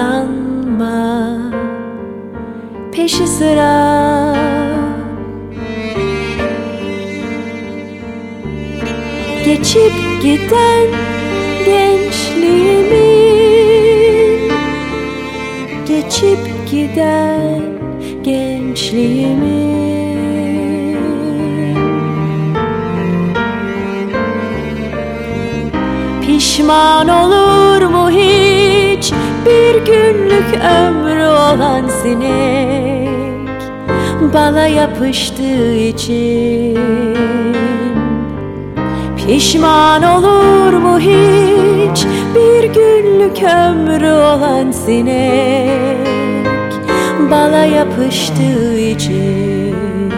sanma peşi sıra. Geçip giden gençliğimin, geçip giden gençliğimin. Pişman olur mu hiç bir günlük ömrü olan sinek bala yapıştığı için? Pişman olur mu hiç bir günlük ömrü olan sinek bala yapıştığı için?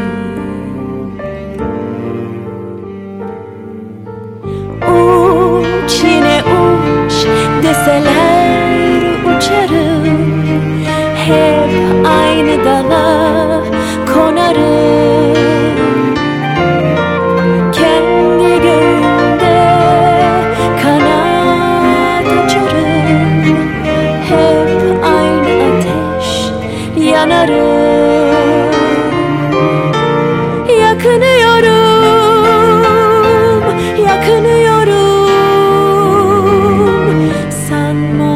Uç yine uç deseler uçarım, hep aynı dala konarım. Kendi göğümde kanat açarım, hep aynı ateş yanarım. Yakınıyorum, yakınıyorum sanma.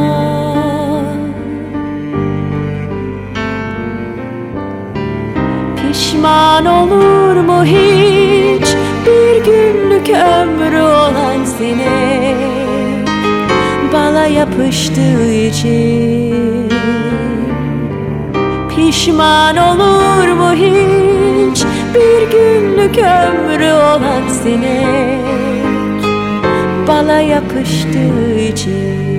Pişman olur mu hiç bir günlük ömrü olan sinek bala yapıştığı için? Pişman olur mu hiç bir günlük ömrü olan sinek bala yapıştığı için?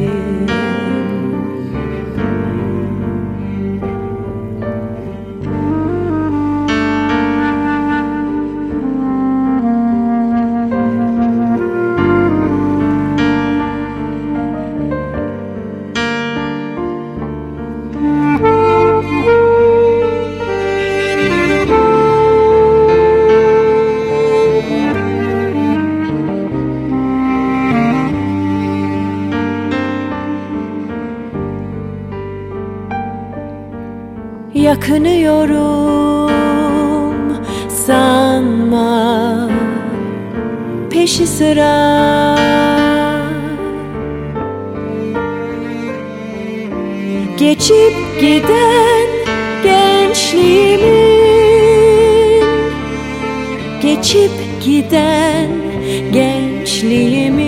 Yakınıyorum sanma peşi sıra. Geçip giden gençliğimin, geçip giden gençliğimin.